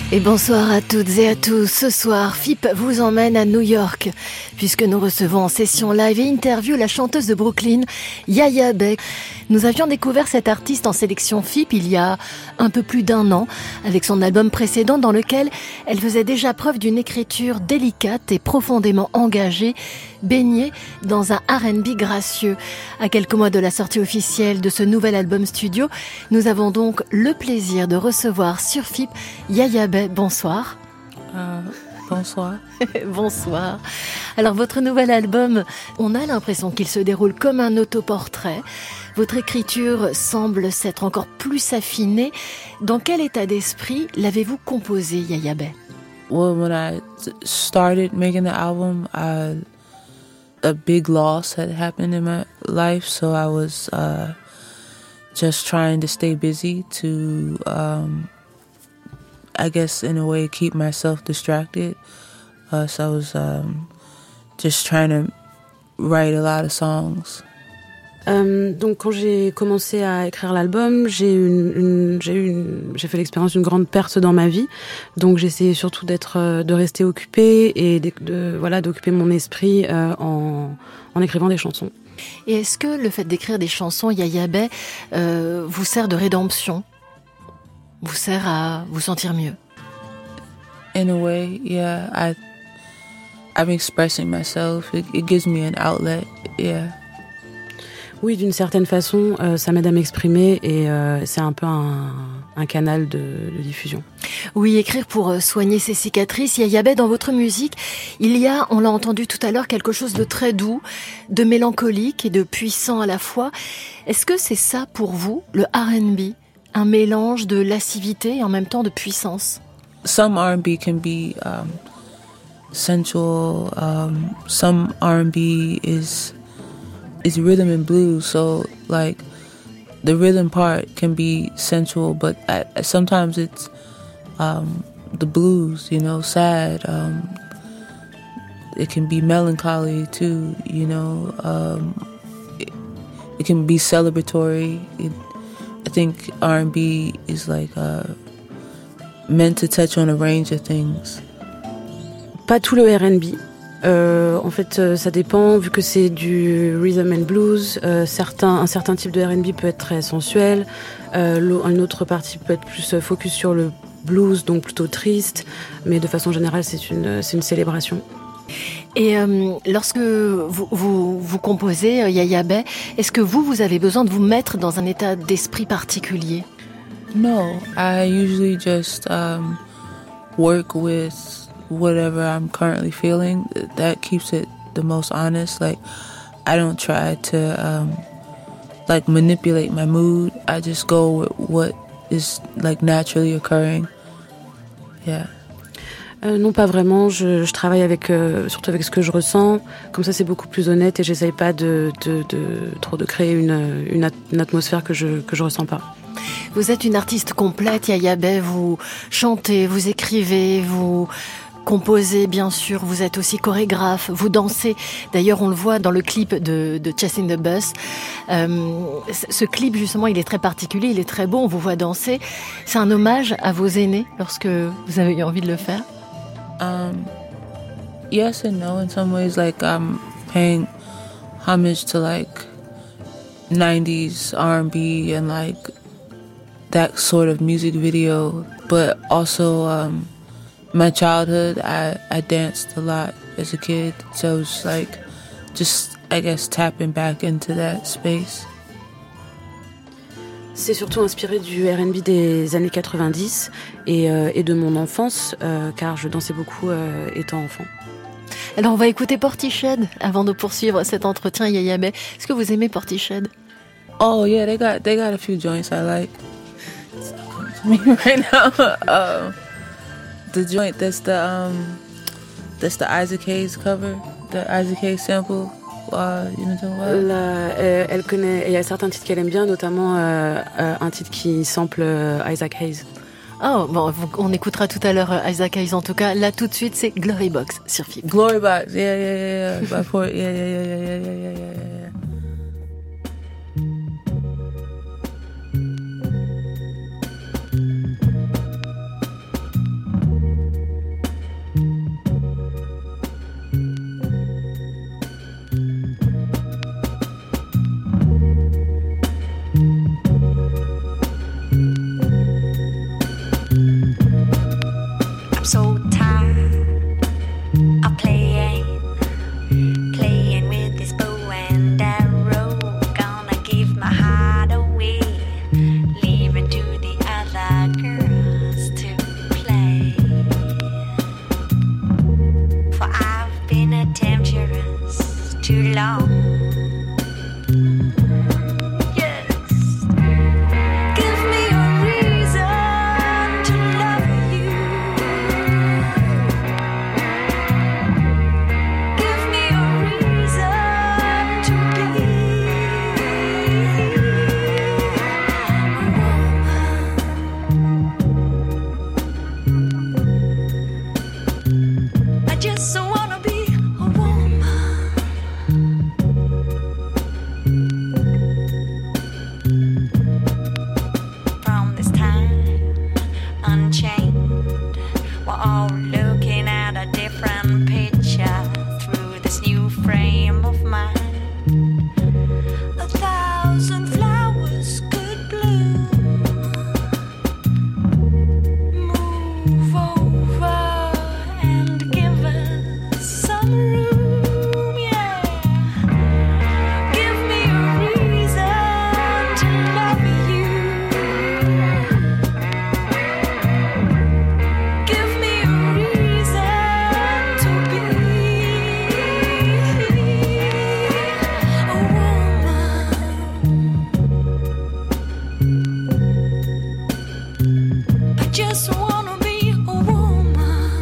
Et bonsoir à toutes et à tous. Ce soir, FIP vous emmène à New York, puisque nous recevons en session live et interview la chanteuse de Brooklyn, Yaya Bey. Nous avions découvert cette artiste en sélection FIP il y a un peu plus d'1 an, avec son album précédent dans lequel elle faisait déjà preuve d'une écriture délicate et profondément engagée, baignée dans un R&B gracieux. À quelques mois de la sortie officielle de ce nouvel album studio, nous avons donc le plaisir de recevoir sur FIP Yaya Bey. Bonsoir. Bonsoir. Bonsoir. Alors votre nouvel album, on a l'impression qu'il se déroule comme un autoportrait. Votre écriture semble s'être encore plus affinée. Dans quel état d'esprit l'avez-vous composé, Yaya Bey? Well, when I started making the album, a big loss had happened in my life, so I was just trying to stay busy to, I guess, in a way, keep myself distracted. So I was just trying to write a lot of songs. Donc quand j'ai commencé à écrire l'album, j'ai fait l'expérience d'une grande perte dans ma vie. Donc j'essayais surtout de rester occupée et d'occuper mon esprit en écrivant des chansons. Et est-ce que le fait d'écrire des chansons, Yaya Bey, vous sert de rédemption? Vous sert à vous sentir mieux? In a way, yeah. I'm expressing myself. It gives me an outlet, yeah. Oui, d'une certaine façon, ça m'aide à m'exprimer et c'est un peu un canal de diffusion. Oui, écrire pour soigner ses cicatrices. Yaya Bey, dans votre musique, il y a, on l'a entendu tout à l'heure, quelque chose de très doux, de mélancolique et de puissant à la fois. Est-ce que c'est ça pour vous, le R&B? Un mélange de lascivité et en même temps de puissance? Some R&B can be sensual. Some R&B is rhythm and blues, so like the rhythm part can be sensual, but sometimes it's the blues, you know, sad. It can be melancholy too, you know. It can be celebratory. I think R&B is like meant to touch on a range of things. Pas tout le R&B. En fait, ça dépend, vu que c'est du rhythm and blues, un certain type de R&B peut être très sensuel, une autre partie peut être plus focus sur le blues, donc plutôt triste, mais de façon générale, c'est une célébration. Et lorsque vous composez, Yaya Bey, est-ce que vous avez besoin de vous mettre dans un état d'esprit particulier? No, I usually just work with whatever I'm currently feeling. That keeps it the most honest. Like, I don't try to manipulate my mood. I just go with what is like naturally occurring. Yeah. Non, pas vraiment. Je travaille surtout avec ce que je ressens. Comme ça, c'est beaucoup plus honnête et j'essaye pas de créer une atmosphère que je ressens pas. Vous êtes une artiste complète, Yaya Bey. Vous chantez, vous écrivez, vous composez, bien sûr. Vous êtes aussi chorégraphe, vous dansez. D'ailleurs, on le voit dans le clip de Chasing the Bus. Ce clip, justement, il est très particulier, il est très beau. On vous voit danser. C'est un hommage à vos aînés lorsque vous avez eu envie de le faire? Yes and no. In some ways, like I'm paying homage to like 90s R&B and like that sort of music video, but also my childhood, I danced a lot as a kid, so it's like just, I guess, tapping back into that space. C'est surtout inspiré du R&B des années 90 et de mon enfance, car je dansais beaucoup étant enfant. Alors on va écouter Portishead avant de poursuivre cet entretien, Yaya Bey. Est-ce que vous aimez Portishead? Oh yeah, they got a few joints I like. Me right now, the joint that's the Isaac Hayes cover, the Isaac Hayes sample. You know elle connaît. Il y a certains titres qu'elle aime bien, notamment un titre qui sample Isaac Hayes. Oh, bon, on écoutera tout à l'heure Isaac Hayes en tout cas. Là, tout de suite, c'est Glory Box sur FIP. Glory Box, yeah. Yeah. just wanna be a woman.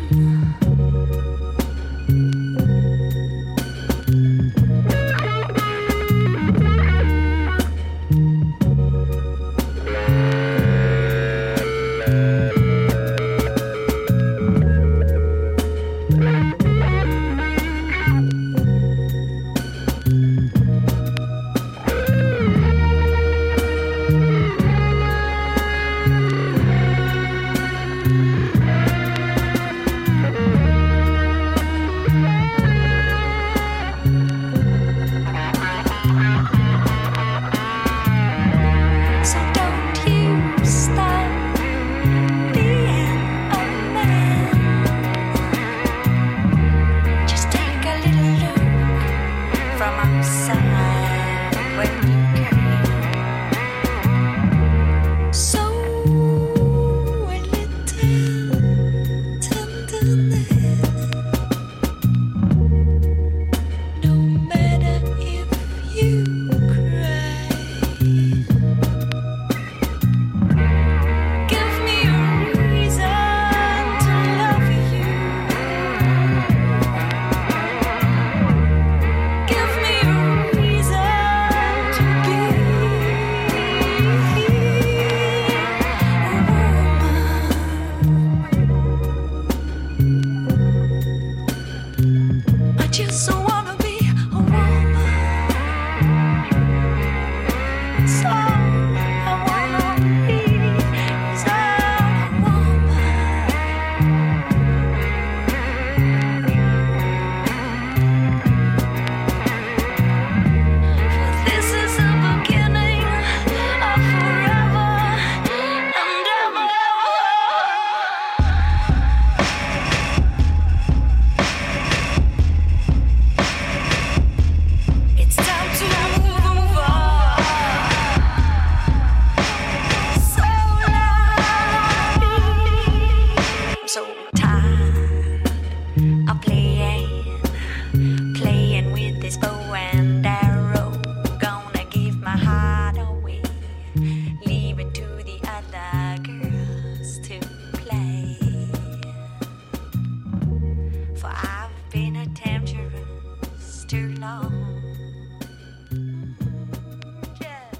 So don't you stop being a man. Just take a little look from outside when you can. So a little tenderness. No matter if you cry. Give me a reason to love you. Give me a reason to be a woman. I just wanna be a woman. So I wanna be a woman. For this is the beginning of forever and ever. It's time to move on. So I'm so tired of playing with this bow and arrow. Gonna give my heart away, leave it to the other girls to play. For I've been a temptress too long. Just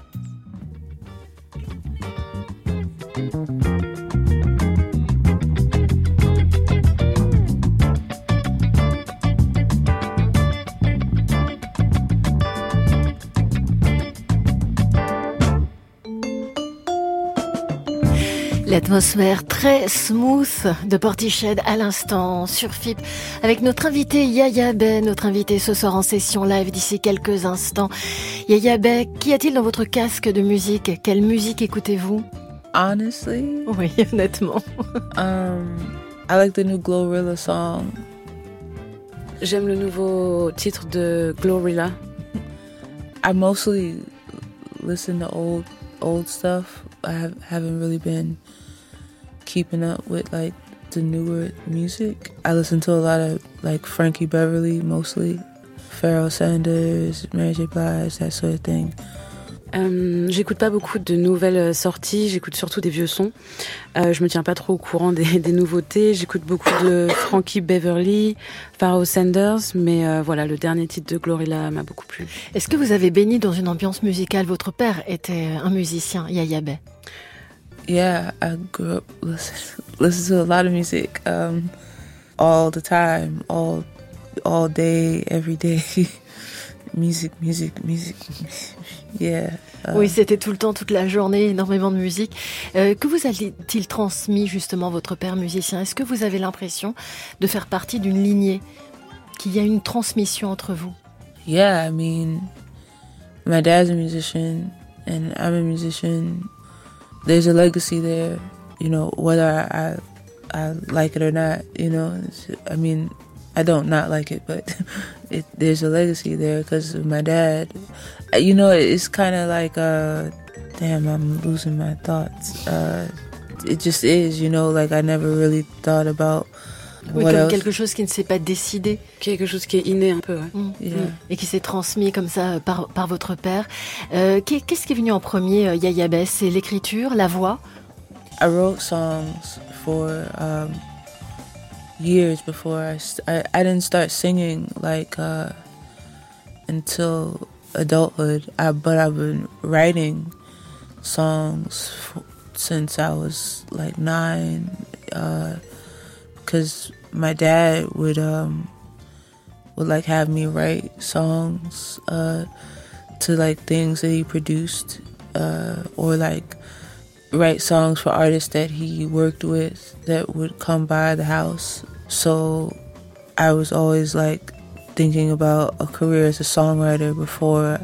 L'atmosphère très smooth de Portiched à l'instant sur FIP avec notre invité Yaya Bey, notre invité ce soir en session live d'ici quelques instants. Yaya Bey, qu'y a-t-il dans votre casque de musique? Quelle musique écoutez-vous? Honestly, Oui, honnêtement. I like the new Glorilla song. J'aime le nouveau titre de Glorilla. I mostly listen to old stuff. Haven't really been keeping up with like the newer music. I listen to a lot of like Frankie Beverly mostly, Pharoah Sanders, Mary J. Blige, that sort of thing. J'écoute pas beaucoup de nouvelles sorties, j'écoute surtout des vieux sons. Je me tiens pas trop au courant des nouveautés. J'écoute beaucoup de Frankie Beverly, Pharoah Sanders, mais voilà, le dernier titre de Glorilla m'a beaucoup plu. Est-ce que vous avez baigné dans une ambiance musicale? Votre père était un musicien, Yaya Bey. Yeah, I grew up listen to a lot of music all the time, all day, every day. music. Yeah. Oui, c'était tout le temps, toute la journée, énormément de musique. Que vous a-t-il transmis justement votre père musicien? Est-ce que vous avez l'impression de faire partie d'une lignée, qu'il y a une transmission entre vous? Yeah, I mean, my dad's a musician and I'm a musician. There's a legacy there, you know, whether I like it or not, you know. I mean, I don't not like it, but there's a legacy there because of my dad. You know, it's kind of like, damn, I'm losing my thoughts. It just is, you know, like I never really thought about oui, what comme else. quelque chose qui ne s'est pas décidé. Quelque chose qui est inné un peu, ouais. Yeah. Et qui s'est transmis comme ça par votre père. Qu'est-ce qui est venu en premier, Yaya Bey? C'est l'écriture, la voix? I wrote songs for years before I didn't start singing like until adulthood. But I've been writing songs since I was like 9, because my dad would like have me write songs to like things that he produced, or like write songs for artists that he worked with that would come by the house. So I was always like thinking about a career as a songwriter before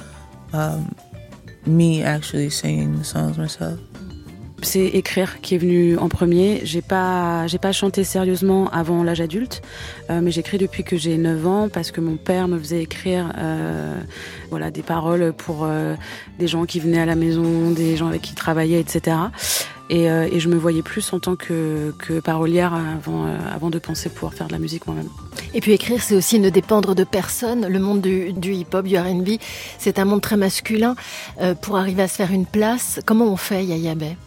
me actually singing the songs myself. C'est écrire qui est venu en premier. J'ai pas chanté sérieusement avant l'âge adulte, mais j'écris depuis que j'ai 9 ans parce que mon père me faisait écrire des paroles pour des gens qui venaient à la maison, des gens avec qui il travaillait, etc. Et je me voyais plus en tant que parolière avant de penser pouvoir faire de la musique moi-même. Et puis écrire, c'est aussi ne dépendre de personne. Le monde du hip-hop, du R&B, c'est un monde très masculin. Pour arriver à se faire une place, comment on fait, Yaya Bey?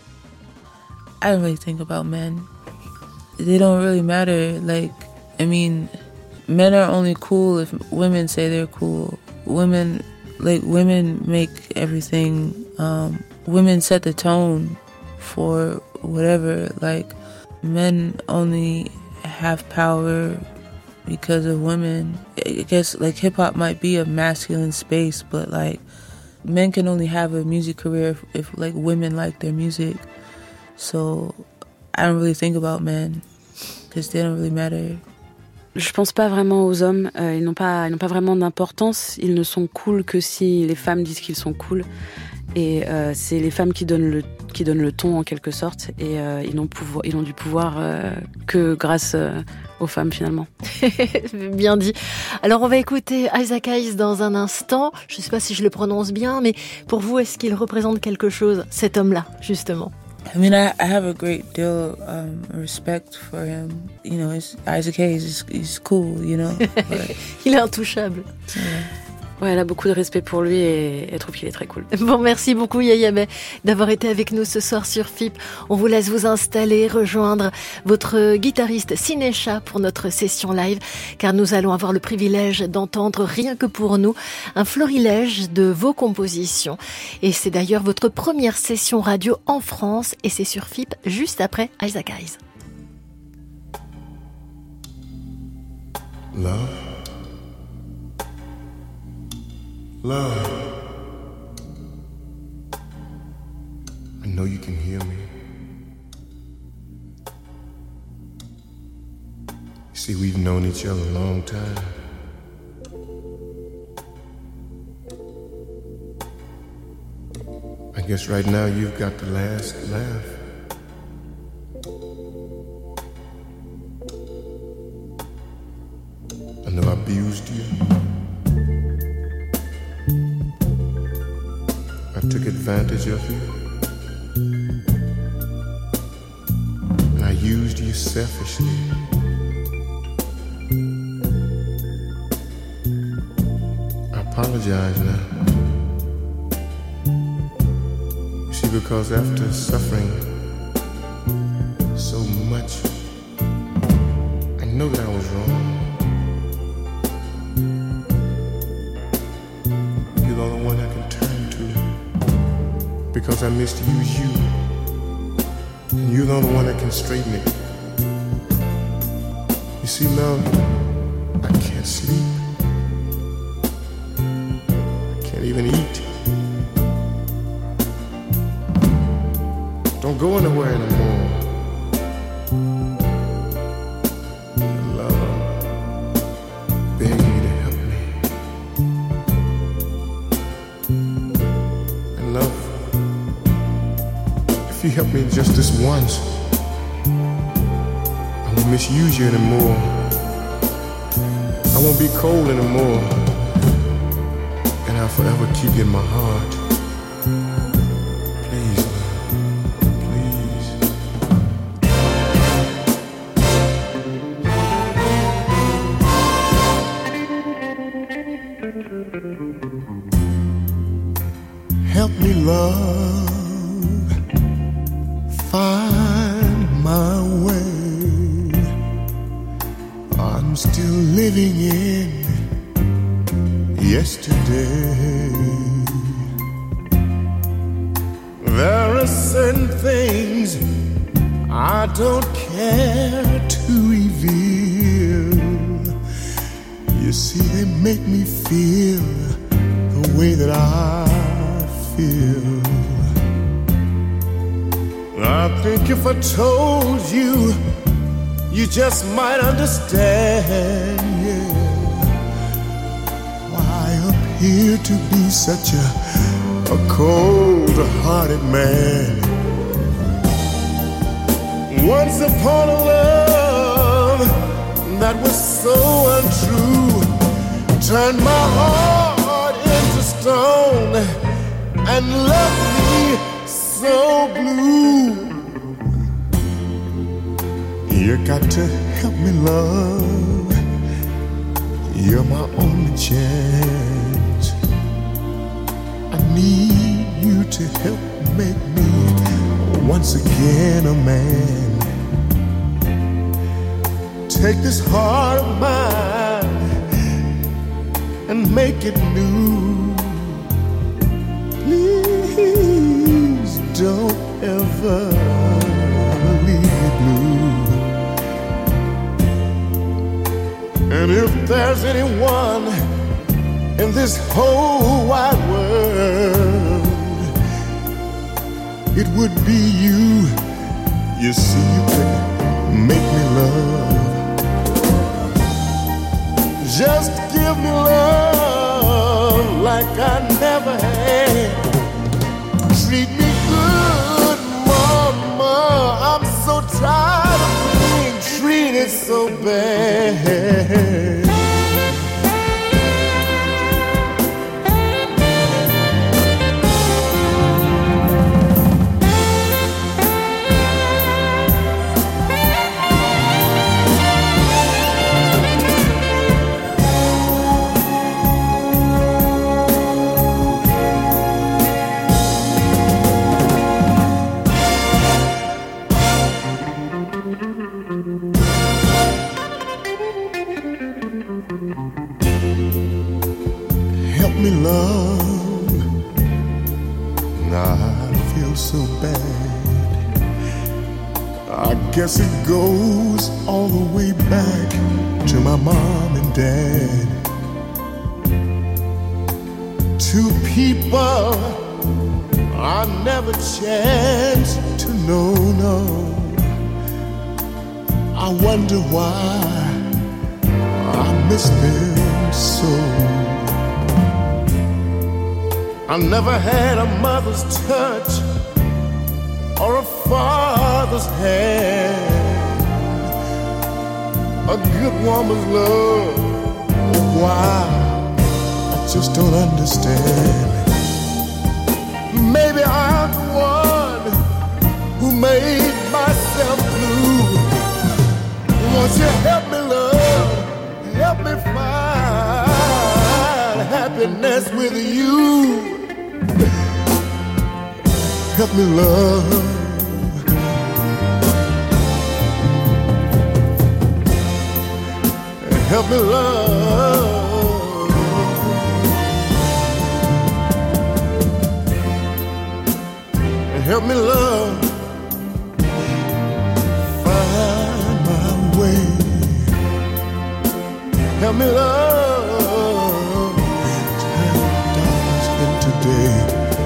I don't really think about men. They don't really matter. Like, I mean, men are only cool if women say they're cool. Women make everything. Women set the tone for whatever. Like, men only have power because of women. I guess like hip hop might be a masculine space, but like men can only have a music career if like women like their music. So I don't really think about men because they don't really matter. Je pense pas vraiment aux hommes. Ils n'ont pas vraiment d'importance. Ils ne sont cool que si les femmes disent qu'ils sont cool. Et c'est les femmes qui donnent le ton en quelque sorte. Et ils n'ont du pouvoir que grâce aux femmes finalement. Bien dit. Alors on va écouter Isaac Hayes dans un instant. Je ne sais pas si je le prononce bien, mais pour vous, est-ce qu'il représente quelque chose, cet homme-là, justement? I mean, I have a great deal of respect for him. You know, Isaac Hayes, he's cool, you know. But, il est intouchable. Yeah. Ouais, elle a beaucoup de respect pour lui et elle trouve qu'il est très cool. Bon, merci beaucoup Yaya Bey d'avoir été avec nous ce soir sur FIP. On vous laisse vous installer, rejoindre votre guitariste Sinesha pour notre session live, car nous allons avoir le privilège d'entendre rien que pour nous un florilège de vos compositions. Et c'est d'ailleurs votre première session radio en France et c'est sur FIP juste après Isaac Hayes. Love, I know you can hear me. You see, we've known each other a long time. I guess right now you've got the last laugh. I know I abused you. I took advantage of you, and I used you selfishly. I apologize now. You see, because after suffering so much, I know that I was wrong. You're the only one I can turn to, because I misused you, and you're the only one that can straighten it. You see, love, I can't sleep, I can't even eat. Don't go anywhere anymore. Love, I'm begging you to help me. And love, if you help me just this once, I won't misuse you anymore. I won't be cold anymore. And I'll forever keep you in my heart. Please, love, please. Help me love yesterday. There are certain things I don't care to reveal. You see, they make me feel the way that I feel. I think if I told you, you just might understand, yeah. Why I appear to be such a cold-hearted man. Once upon a love that was so untrue, turned my heart into stone and left me so blue. You got to help me, love. You're my only chance. I need you to help make me once again a man. Take this heart of mine and make it new. Please don't ever leave me blue. And if there's anyone in this whole wide world, it would be you. You see, you could make me love. Just give me love like I never had. Treat me good, mama. I'm so tired of being treated so bad. Me love, I feel so bad. I guess it goes all the way back to my mom and dad. Two people I never chanced to know, no. I wonder why I miss them so. I never had a mother's touch or a father's hand, a good woman's love. Why? I just don't understand. Maybe I'm the one who made myself blue. Won't you help me, love? Help me find happiness with you. Help me, love. Help me, love. Help me, love. Find my way. Help me, love. Turn darkness into day.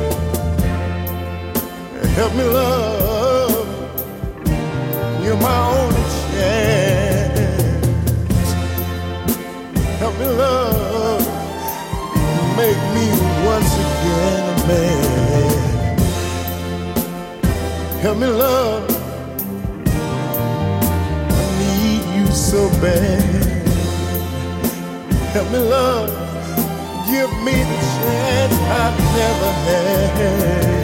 Help me, love. You're my only chance. Help me, love. Make me once again a man. Help me, love. I need you so bad. Help me, love. Give me the chance I've never had.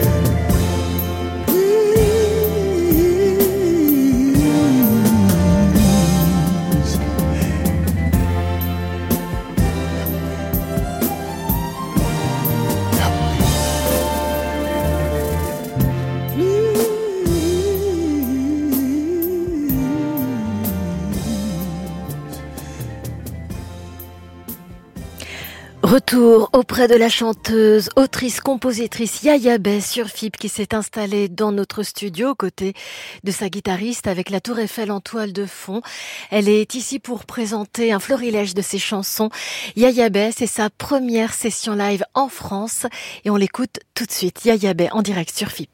Retour auprès de la chanteuse, autrice, compositrice Yaya Bey sur FIP qui s'est installée dans notre studio aux côtés de sa guitariste avec la Tour Eiffel en toile de fond. Elle est ici pour présenter un florilège de ses chansons. Yaya Bey, c'est sa première session live en France et on l'écoute tout de suite. Yaya Bey en direct sur FIP.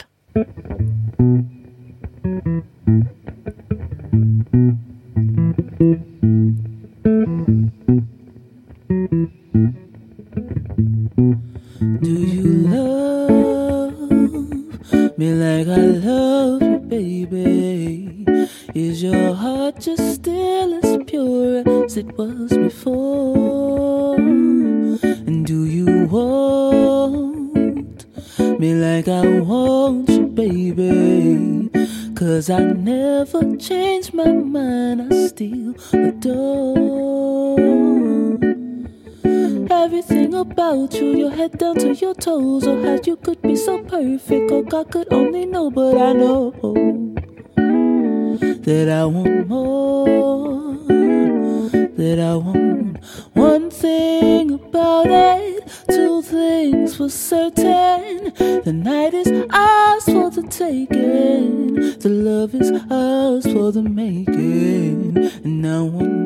Do you love me like I love you, baby? Is your heart just still as pure as it was before? And do you want me like I want you, baby? 'Cause I never change my mind, I still adore everything about you, your head down to your toes. Oh, how you could be so perfect, oh, God could only know. But I know that I want more, that I want one thing about it, two things for certain. The night is ours for the taking, the love is ours for the making. And I want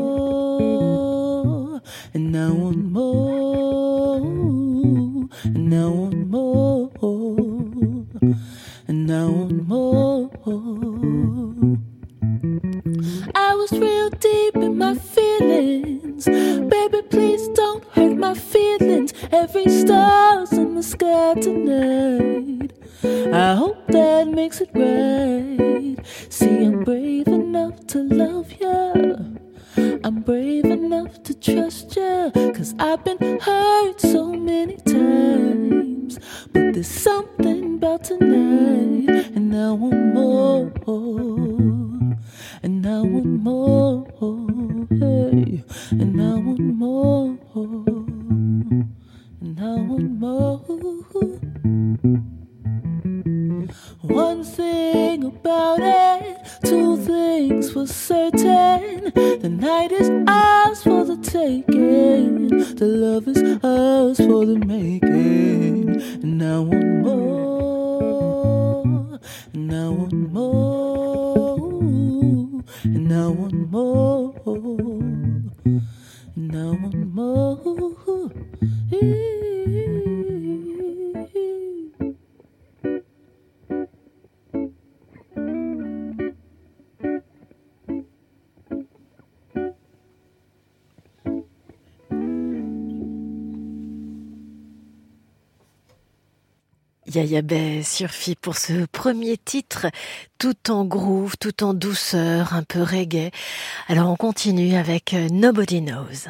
more, and I want more, and I want more, and I want more. I was real deep in my feelings, baby, please don't hurt my feelings. Every star's in the sky tonight, I hope that makes it right. See, I'm brave enough to love you, I'm brave enough to trust you, 'cause I've been hurt so many times, but there's something about tonight. And I want more, and I want more, hey, and I want more, and I want more. One thing about it, two things for certain. The night is ours for the taking, the love is ours for the making. And I want more, and I want more, and I want more, and I want more. Yaya Bey sur FIP pour ce premier titre, tout en groove, tout en douceur, un peu reggae. Alors on continue avec Nobody Knows.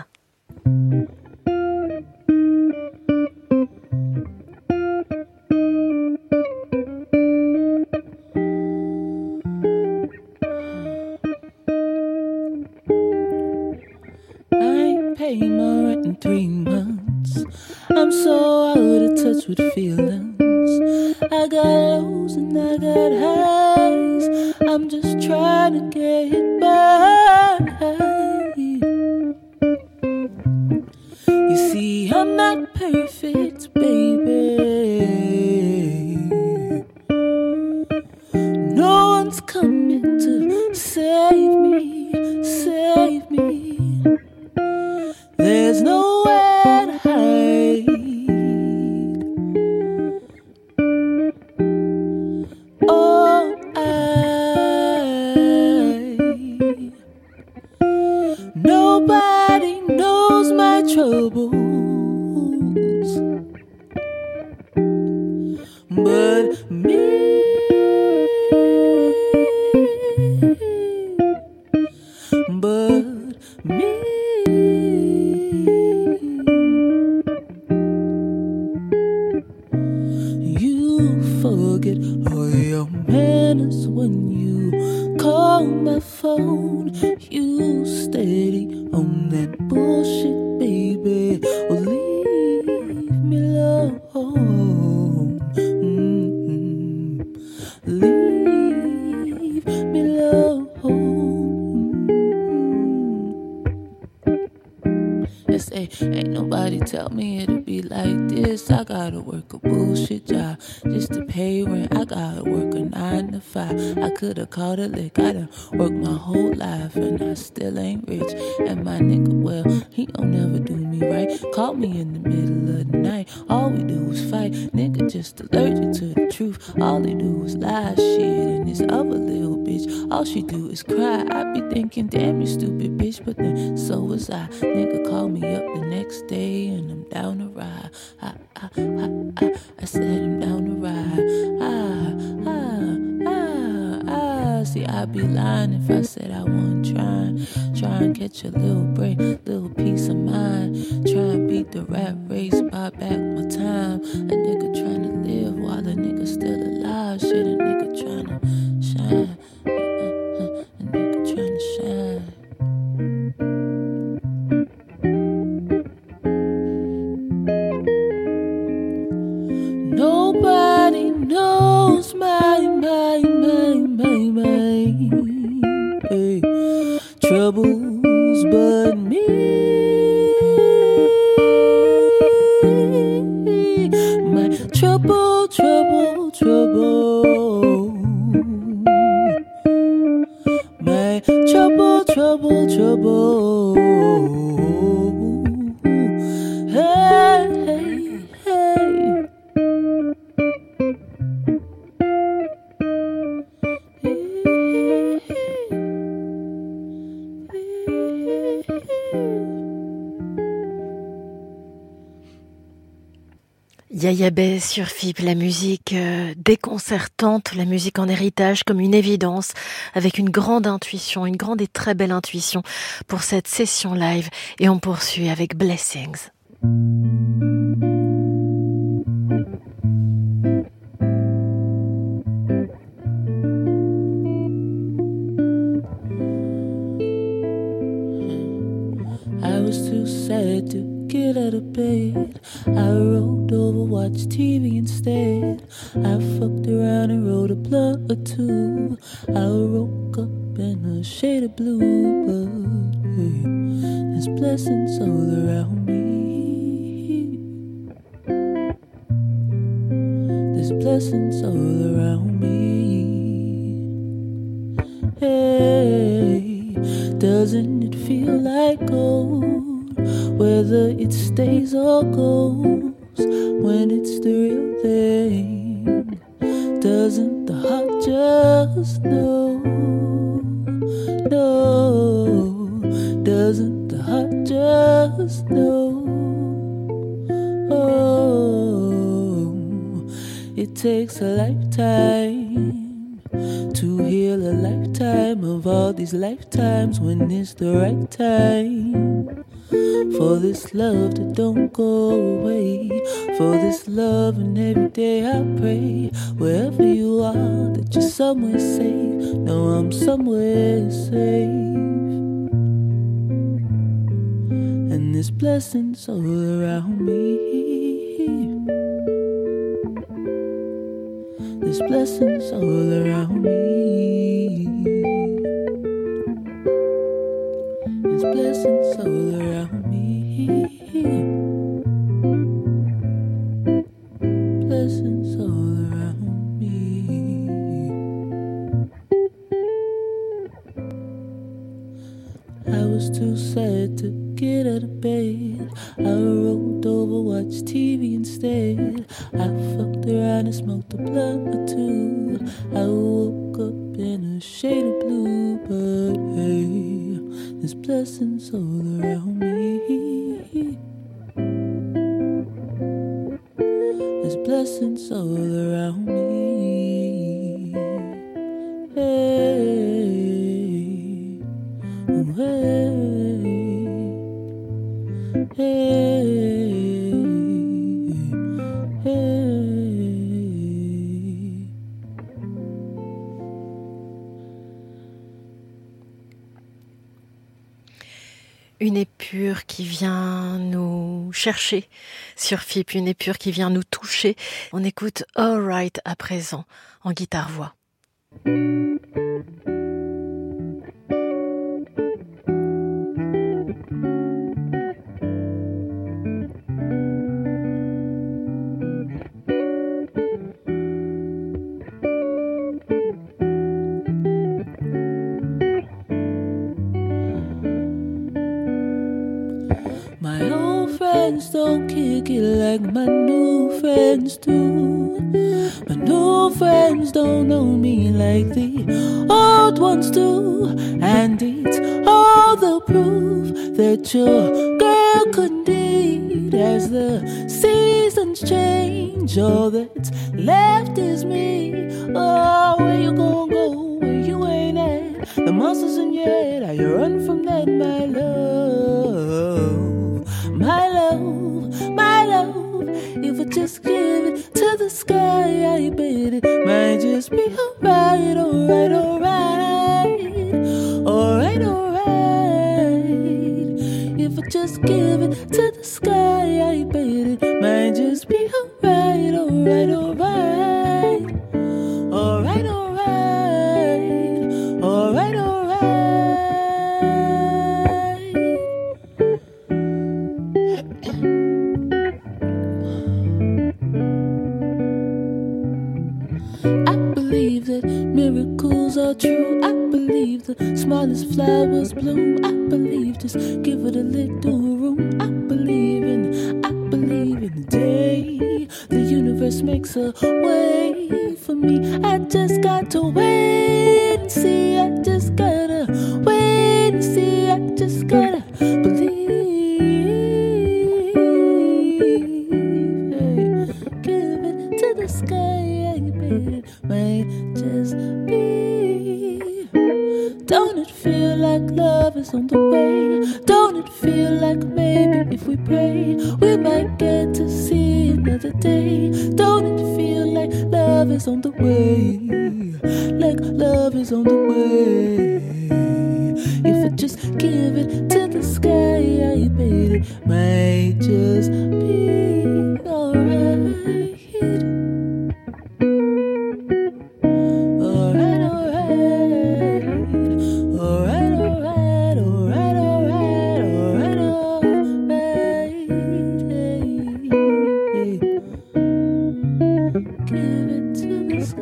I ain't paid my rent in 3 months. I'm so out of touch with feelings. I got lows and I got highs. I'm just trying to get by. You see, I'm not perfect, baby. No one's coming to save me, save me. There's nowhere to hide. Oh, nobody knows my troubles but me. But me. You forget all your manners when you call my phone. You steady on that bullshit, baby. Well, leave me alone. Leave me alone. Yes, ain't nobody Somebody tell me it'll be like this. I gotta work a bullshit job just to pay rent. I gotta work a 9 to 5. I could've caught a lick. I done worked my whole life and I still ain't rich. And my nigga, well, he don't never do me right. Call me in the middle of the night. All we do is fight. Nigga just allergic to the truth. All they do is lie shit. And this other little bitch, all she do is cry. I be thinking, damn you stupid bitch, but then so was I. Nigga called me up the next day and I'm down to ride. I said I'm down to ride. See, I'd be lying if I said I wasn't try and catch a little break, little peace of mind. Try and beat the rat race, buy back my time. A nigga trying to live while a nigga still alive. Shit, a nigga trying to shine. A nigga trying to shine. Nobody knows my troubles but me. My trouble. My trouble. Hey. Yaya Bey sur FIP, la musique déconcertante, la musique en héritage comme une évidence, avec une grande intuition, une grande et très belle intuition pour cette session live. Et on poursuit avec Blessings. I was too sad to get out of bed. I rolled over, watched TV instead. I fucked around and rolled a blunt or two. I woke up in a shade of blue, but hey, there's blessings all around me. There's blessings all around me. Hey, doesn't it feel like gold? Whether it stays or goes, when it's the real thing, doesn't the heart just know? No, doesn't the heart just know? Oh, it takes a lifetime to heal a lifetime of all these lifetimes. When it's the right time for this love that don't go away, for this love, and every day I pray, wherever you are, that you're somewhere safe. No, I'm somewhere safe. And there's blessings all around me. There's blessings all around me. There's blessings all around me. Blessings all around me. I was too sad to get out of bed. I rolled over, watched TV instead. I fucked around and smoked a blunt or two. I woke up in a shade of blue, but hey, there's blessings all around me. There's blessings all around me. Hey, oh, hey, hey, hey. Une épure qui vient nous chercher sur FIP, une épure qui vient nous toucher. On écoute All Right à présent en guitare-voix. friends don't kick it like my new friends do. My new friends don't know me like the old ones do. And it's all the proof that your girl could need. As the seasons change, all that's left is me. Oh, where you gonna go, where you ain't at? The monsters in your head, how you run from that, my love. My love, my love. If I just give it to the sky, I bet it might just be alright, alright, alright. Alright, alright. If I just give it to the sky, I bet it might just be alright, alright, alright. Alright, alright. Alright, alright. I believe that miracles are true. I believe the smallest flowers bloom. I believe, just give it a little room. I believe in the day the universe makes a way for me. I just got to wait and see. I just gotta wait and see. I just gotta believe. Hey, give it to the sky. I bet it might just be. Don't it feel like love is on the way? Don't it feel like maybe if we pray, we might get to see another day? Don't it feel like love is on the way? Like love is on the way. If I just give it to the sky, I bet it might just be alright. Alright, alright. Alright, alright, alright, alright, alright, alright. Give it to the sky.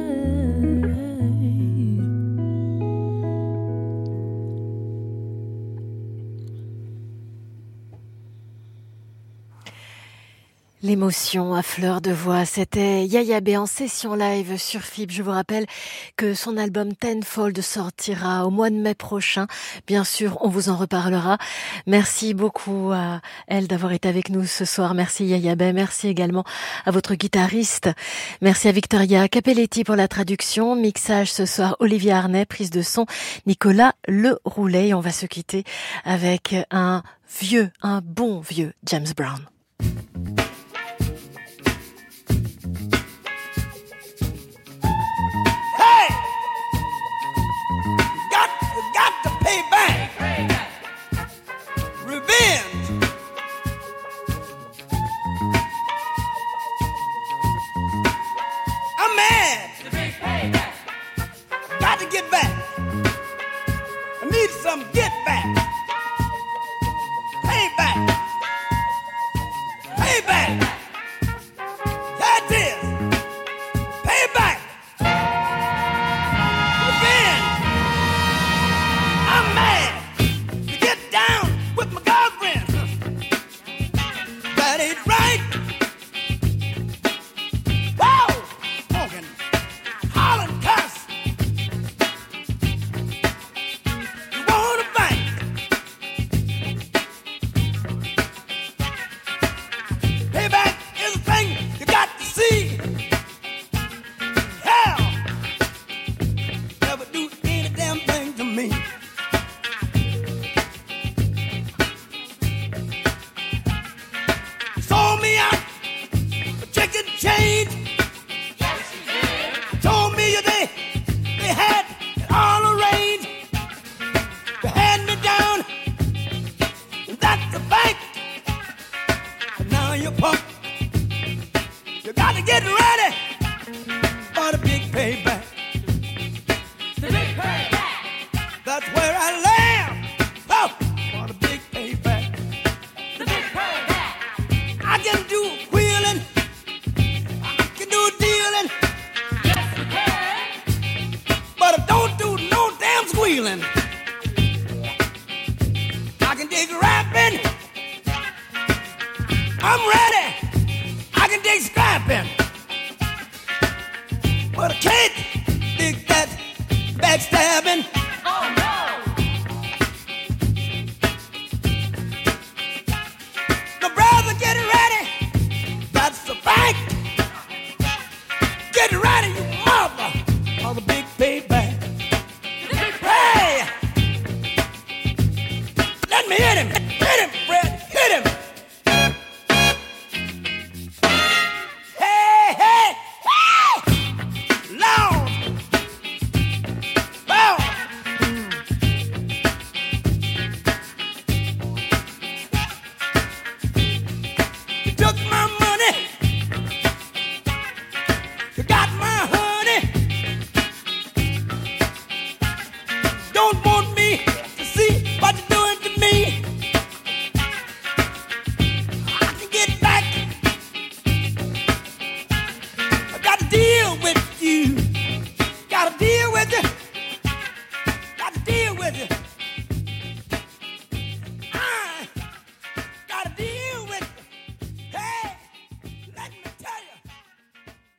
L'émotion à fleur de voix, c'était Yaya B en session live sur FIP. Je vous rappelle que son album Tenfold sortira au mois de mai prochain. Bien sûr, on vous en reparlera. Merci beaucoup à elle d'avoir été avec nous ce soir. Merci Yaya B. Merci également à votre guitariste. Merci à Victoria Capelletti pour la traduction. Mixage ce soir, Olivier Arnay. Prise de son, Nicolas Le Roulet. Et on va se quitter avec un bon vieux James Brown. Pay back. Revenge. I'm mad. Got to get back. I need some get back. Pay back. Pay back. That is. Pay back. Revenge. I'm mad to get down with my girlfriend. That ain't right. Whoa! Honking, hollering, cuss. You wanna fight? Payback is a thing you got to see. Hell, never do any damn thing to me. Sold me out for chicken change. Told me they had it all arranged to hand me down. And that's a fact. But now you're punk. You got to get ready for the big payback. The big payback. That's where I land. Oh, for the big payback. The big payback. I can do wheeling. I can do dealing. Yes, you can. But I don't do no damn squealing. I can dig rapping. I'm ready. I can dig scrapping, but I can't dig that backstabbing.